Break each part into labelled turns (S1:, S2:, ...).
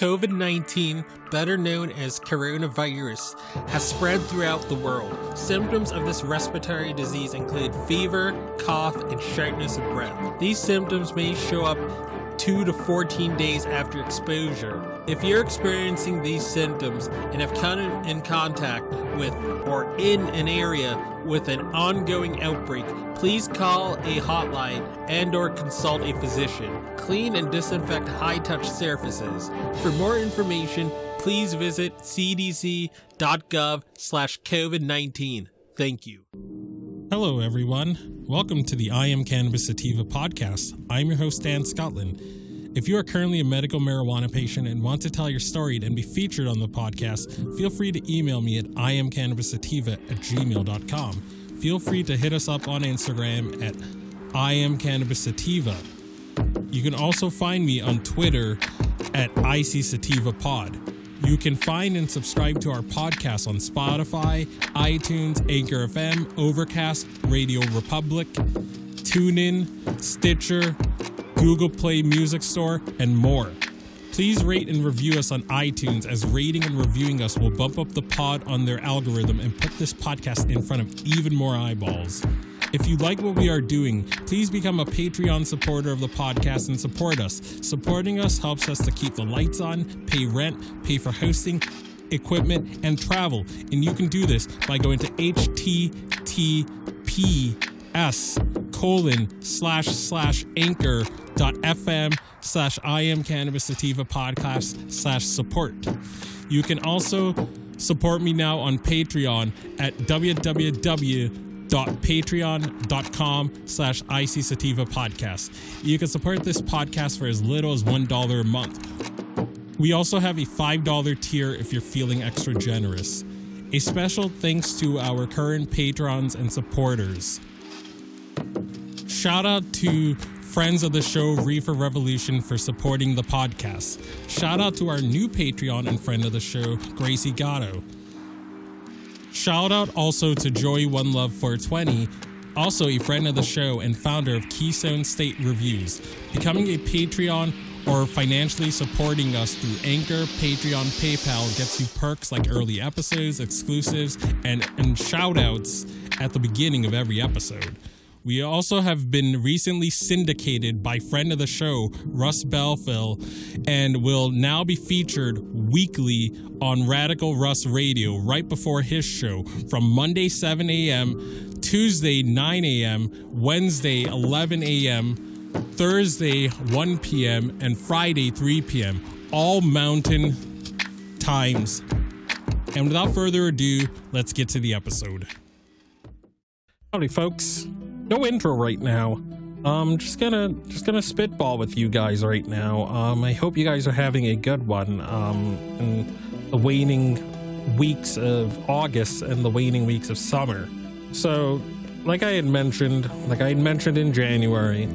S1: COVID-19, better known as coronavirus, has spread throughout the world. Symptoms of this respiratory disease include fever, cough, and shortness of breath. These symptoms may show up 2 to 14 days after exposure. If you're experiencing these symptoms and have come in contact with or in an area with an ongoing outbreak, please call a hotline and/or consult a physician. Clean and disinfect high-touch surfaces. For more information, please visit cdc.gov/COVID-19. Thank you.
S2: Hello, everyone. Welcome to the I Am Cannabis Sativa podcast. I'm your host, Dan Scotland. If you are currently a medical marijuana patient and want to tell your story and be featured on the podcast, feel free to email me at iamcannabissativa@gmail.com. Feel free to hit us up on Instagram at iamcannabissativa. You can also find me on Twitter at ICSativaPod. You can find and subscribe to our podcast on Spotify, iTunes, Anchor FM, Overcast, Radio Republic, TuneIn, Stitcher, Google Play Music Store, and more. Please rate and review us on iTunes, as rating and reviewing us will bump up the pod on their algorithm and put this podcast in front of even more eyeballs. If you like what we are doing, please become a Patreon supporter of the podcast and support us. Supporting us helps us to keep the lights on, pay rent, pay for hosting, equipment, and travel. And you can do this by going to https://anchor.fm/iamcannabissativa podcast/support. You can also support me now on Patreon at www.patreon.com/ICSativa podcast. You can support this podcast for as little as $1 a month. We also have a $5 tier if you're feeling extra generous. A special thanks to our current patrons and supporters. Shout out to friends of the show, Reefer Revolution, for supporting the podcast. Shout out to our new Patreon and friend of the show, Gracie Gatto. Shout out also to Joey One Love 420, also a friend of the show and founder of Keystone State Reviews. Becoming a Patreon or financially supporting us through Anchor, Patreon, PayPal gets you perks like early episodes, exclusives, and shout outs at the beginning of every episode. We also have been recently syndicated by friend of the show, Russ Belfill, and will now be featured weekly on Radical Russ Radio right before his show from Monday 7 a.m., Tuesday 9 a.m., Wednesday 11 a.m., Thursday 1 p.m., and Friday 3 p.m., all mountain times. And without further ado, let's get to the episode. Howdy, folks. No intro right now. Just gonna spitball with you guys right now. I hope you guys are having a good one. In the waning weeks of August and the waning weeks of summer. So, like I had mentioned in January,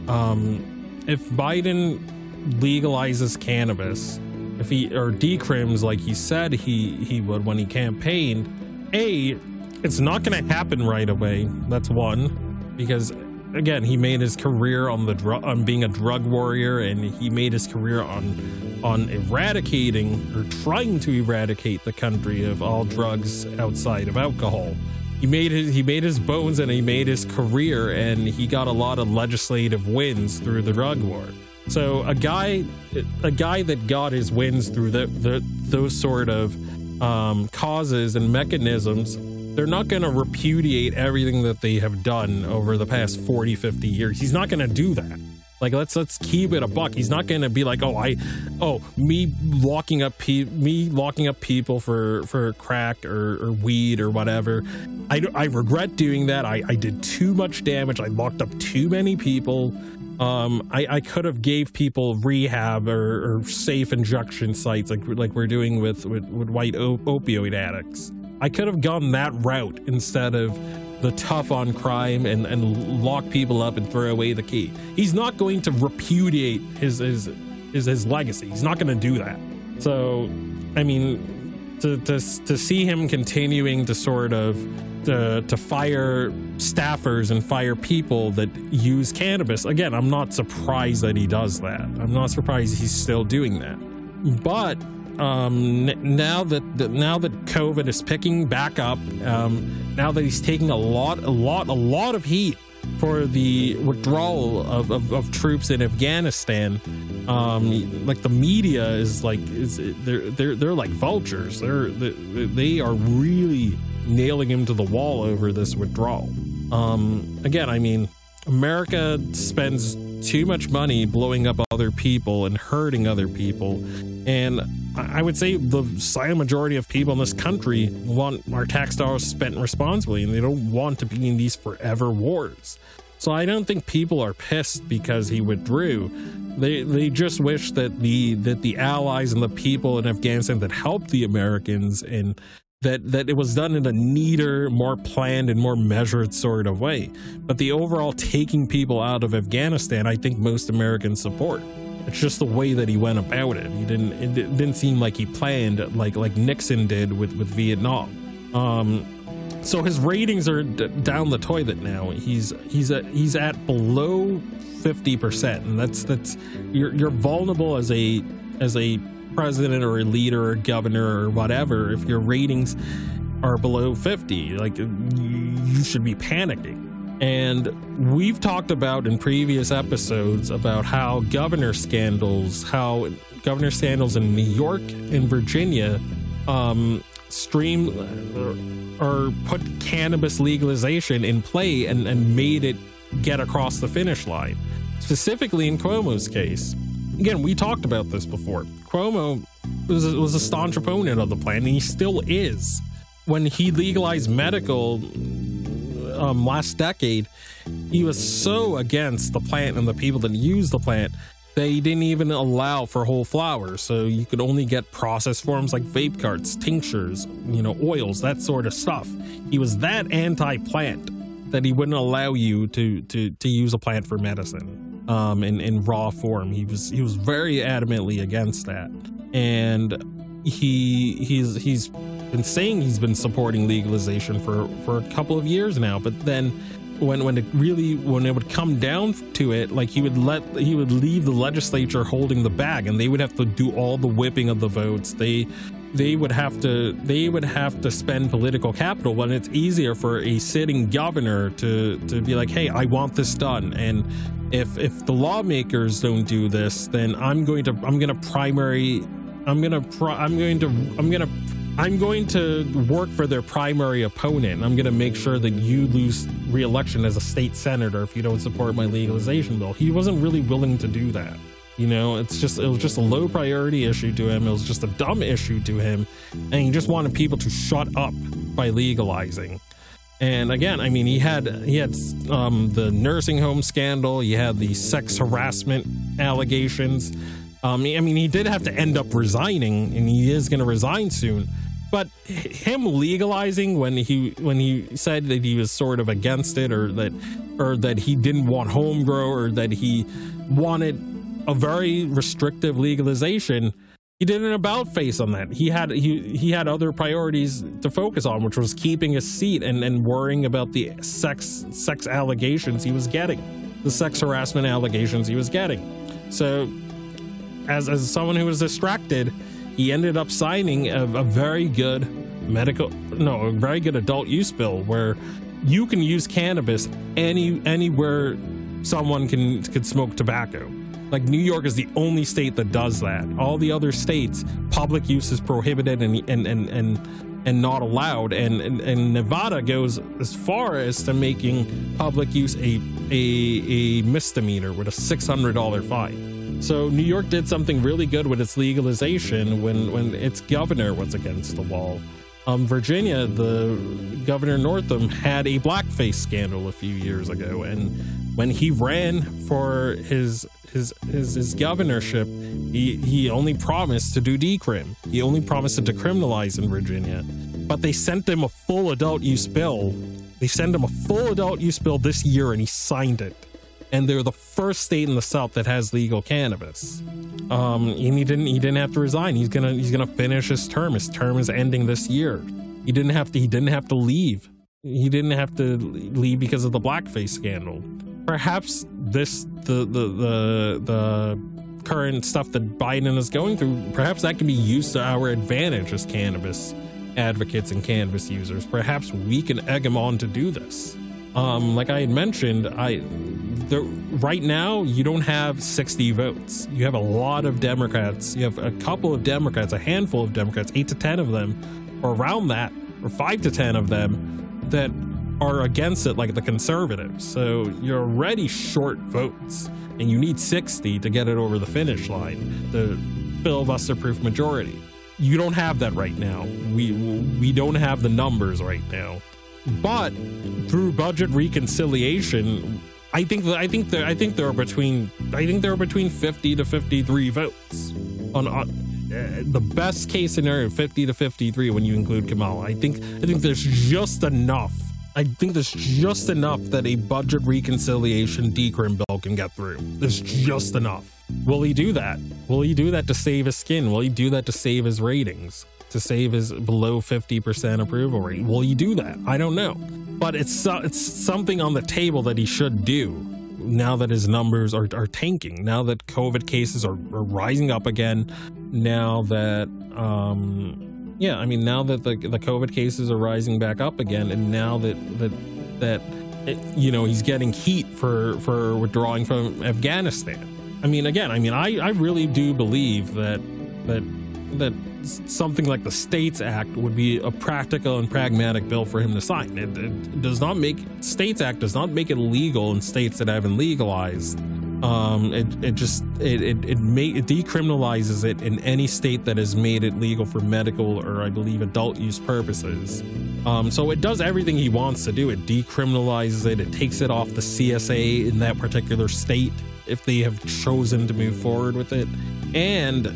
S2: if Biden legalizes cannabis, if he or decrims like he said he would when he campaigned, it's not gonna happen right away. That's one. Because again, he made his career on being a drug warrior, and he made his career on eradicating or trying to eradicate the country of all drugs outside of alcohol. He made his bones and he made his career, and he got a lot of legislative wins through the drug war. So a guy that got his wins through those sort of causes and mechanisms, they're not going to repudiate everything that they have done over the past 40, 50 years. He's not going to do that. Like, let's keep it a buck. He's not going to be like, me locking up people for crack or weed or whatever. I regret doing that. I did too much damage. I locked up too many people. I could have gave people rehab or safe injection sites like we're doing with white opioid addicts. I could have gone that route instead of the tough on crime and lock people up and throw away the key. He's not going to repudiate his legacy. He's not going to do that. So, I mean, to see him continuing to sort of to fire staffers and fire people that use cannabis, again, I'm not surprised that he does that. I'm not surprised he's still doing that.
S1: But now that COVID is picking back up, now that he's taking a lot of heat for the withdrawal of troops in Afghanistan, like the media is like they're like vultures. They are really nailing him to the wall over this withdrawal. Again, I mean, America spends too much money blowing up other people and hurting other people, and I would say the silent majority of people in this country want our tax dollars spent responsibly, and they don't want to be in these forever wars. So I don't think people are pissed because he withdrew. They just wish that the allies and the people in Afghanistan that helped the Americans, and that it was done in a neater, more planned, and more measured sort of way. But the overall taking people out of Afghanistan, I think most Americans support. It's just the way that he went about it. It didn't seem like he planned like Nixon did with Vietnam. So his ratings are down the toilet now. He's at below 50%, and that's you're vulnerable as a president or a leader or governor or whatever. If your ratings are below 50, like, you should be panicking. And we've talked about in previous episodes about how governor scandals in New York and Virginia put cannabis legalization in play and made it get across the finish line. Specifically in Cuomo's case. Again, we talked about this before. Cuomo was a staunch opponent of the plan, and he still is. When he legalized medical last decade, he was so against the plant and the people that use the plant, they didn't even allow for whole flowers. So you could only get processed forms like vape carts, tinctures, oils, that sort of stuff. He was that anti-plant that he wouldn't allow you to use a plant for medicine in raw form. He was very adamantly against that. And he's been saying he's been supporting legalization for a couple of years now, but then when it would come down to it, like, he would leave the legislature holding the bag, and they would have to do all the whipping of the votes. They would have to spend political capital when it's easier for a sitting governor to be like, hey, I want this done, and if the lawmakers don't do this, then I'm going to work for their primary opponent. I'm going to make sure that you lose re-election as a state senator if you don't support my legalization bill. He wasn't really willing to do that. It was just a low priority issue to him. It was just a dumb issue to him, and he just wanted people to shut up by legalizing. And again, I mean, he had the nursing home scandal. He had the sex harassment allegations. I mean, he did have to end up resigning, and he is going to resign soon. But him legalizing when he said that he was sort of against it, or that he didn't want home grow, or that he wanted a very restrictive legalization, he did an about face on that. He had other priorities to focus on, which was keeping his seat and worrying about the sex allegations he was getting, the sex harassment allegations he was getting. So as someone who was distracted, he ended up signing a very good adult use bill where you can use cannabis anywhere someone can smoke tobacco. Like, New York is the only state that does that. All the other states, public use is prohibited and not allowed. And Nevada goes as far as to making public use a misdemeanor with a $600 fine. So New York did something really good with its legalization when its governor was against the wall. Virginia, the Governor Northam had a blackface scandal a few years ago, and when he ran for his governorship, he only promised to do decrim. He only promised to decriminalize in Virginia, but they sent him a full adult use bill. They sent him a full adult use bill this year, and he signed it. And they're the first state in the South that has legal cannabis. And he didn't have to resign. He's gonna finish his term. His term is ending this year. He didn't have to leave. He didn't have to leave because of the blackface scandal. Perhaps the
S2: current stuff that Biden is going through, perhaps that can be used to our advantage as cannabis advocates and cannabis users. Perhaps we can egg him on to do this. Like I had mentioned, right now you don't have 60 votes. You have a lot of Democrats. You have a couple of Democrats, a handful of Democrats, 8 to 10 of them, or around that, or 5 to 10 of them that are against it, like the conservatives. So you're already short votes, and you need 60 to get it over the finish line, the filibuster-proof majority. You don't have that right now. We don't have the numbers right now. But through budget reconciliation, I think there are between 50 to 53 votes on the best case scenario, 50 to 53 when you include Kamala. I think there's just enough. I think there's just enough that a budget reconciliation decrim bill can get through. There's just enough. Will he do that? Will he do that to save his skin? Will he do that to save his ratings? To save his below 50% approval rate? Will he do that? I don't know. But it's something on the table that he should do now that his numbers are tanking, now that COVID cases are rising up again, now that now that the COVID cases are rising back up again, and now that he's getting heat for withdrawing from Afghanistan. I really do believe that something like the States Act would be a practical and pragmatic bill for him to sign. It does not make States Act does not make it legal in states that haven't legalized. It decriminalizes it in any state that has made it legal for medical or I believe adult use purposes. So it does everything he wants to do. It decriminalizes it. It takes it off the CSA in that particular state if they have chosen to move forward with it. And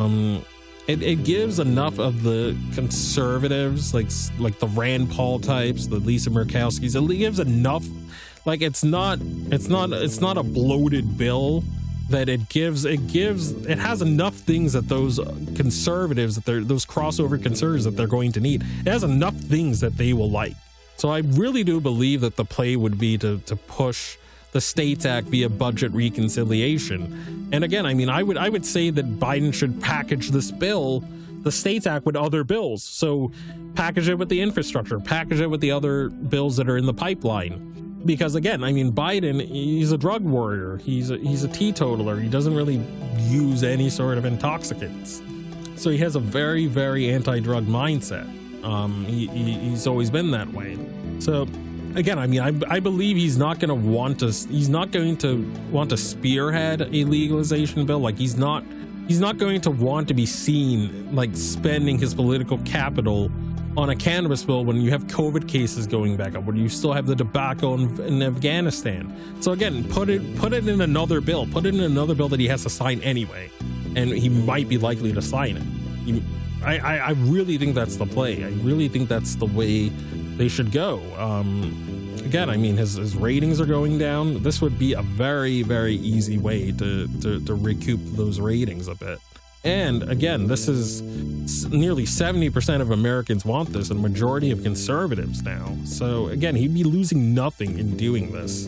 S2: it gives enough of the conservatives, like the Rand Paul types, the Lisa Murkowskis. It gives enough. Like it's not a bloated bill that it has enough things that those conservatives, those crossover conservatives that they're going to need. It has enough things that they will like. So I really do believe that the play would be to push the States Act via budget reconciliation. And again, I would say that Biden should package this bill, the States Act, with other bills. So package it with the infrastructure, package it with the other bills that are in the pipeline. Because again, Biden, he's a drug warrior. He's a teetotaler. He doesn't really use any sort of intoxicants. So he has a very, very anti-drug mindset. He's always been that way. So again, I believe he's not going to want to spearhead a legalization bill. Like he's not going to want to be seen like spending his political capital on a cannabis bill when you have COVID cases going back up, when you still have the debacle in Afghanistan. So again, put it in another bill. Put it in another bill that he has to sign anyway, and he might be likely to sign it. I really think that's the play. I really think that's the way they should go. Again, his ratings are going down. This would be a very, very easy way to recoup those ratings a bit. And again, this is nearly 70% of Americans want this, and a majority of conservatives now. So again, he'd be losing nothing in doing this.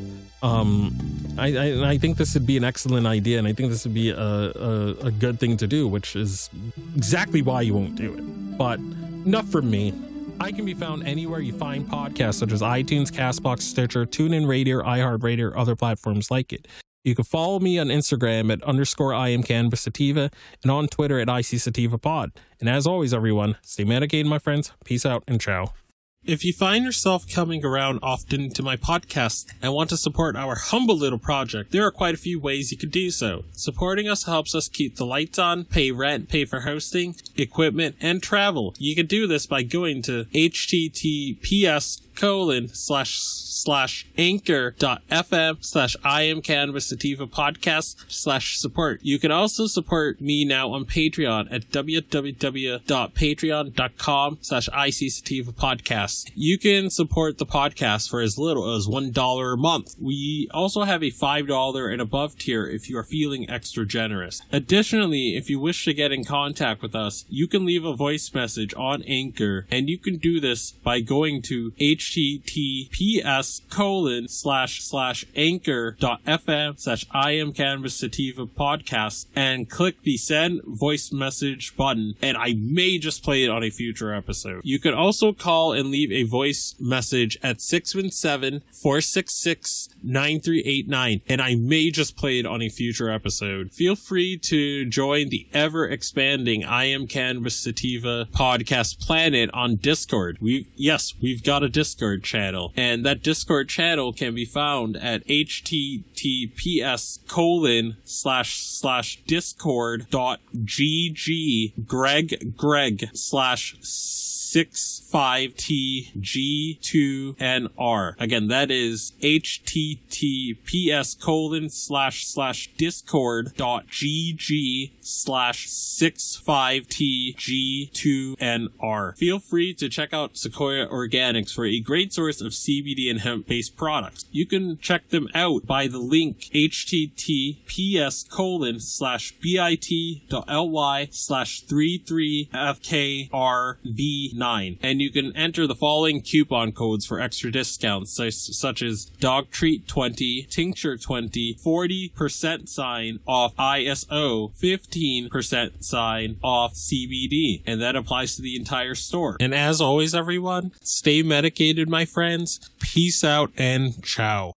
S2: I think this would be an excellent idea, and I think this would be a good thing to do, which is exactly why you won't do it. But enough from me. I can be found anywhere you find podcasts, such as iTunes, CastBox, Stitcher, TuneIn Radio, iHeartRadio, or other platforms like it. You can follow me on Instagram at _IamCannabisSativa and on Twitter at ICSativaPod. And as always, everyone, stay medicated, my friends. Peace out and ciao.
S1: If you find yourself coming around often to my podcast and want to support our humble little project, there are quite a few ways you could do so. Supporting us helps us keep the lights on, pay rent, pay for hosting, equipment, and travel. You can do this by going to https://anchor.fm/IamCannabisSativa/support. You can also support me now on Patreon at www.patreon.com/ICSativapodcast. You can support the podcast for as little as $1 a month. We also have a $5 and above tier if you are feeling extra generous. Additionally, if you wish to get in contact with us, you can leave a voice message on Anchor, and you can do this by going to https:// https://anchor.fm/IamCannabisSativa podcast and click the send voice message button, and I may just play it on a future episode. You can also call and leave a voice message at 617-466-9389, and I may just play it on a future episode. Feel free to join the ever-expanding I Am Cannabis Sativa podcast planet on Discord. We've got a Discord channel, and that Discord channel can be found at https://discord.gg/65tg2nr. Again, that is https://discord.gg/65tg2nr. Feel free to check out Sequoia Organics for a great source of CBD and hemp-based products. You can check them out by the link https://bit.ly/33fkrv9, and you can enter the following coupon codes for extra discounts, such as DogTreat20, Tincture20, 40% off ISO, 15% off CBD, and that applies to the entire store. And as always, everyone, stay medicated, my friends. Peace out and ciao.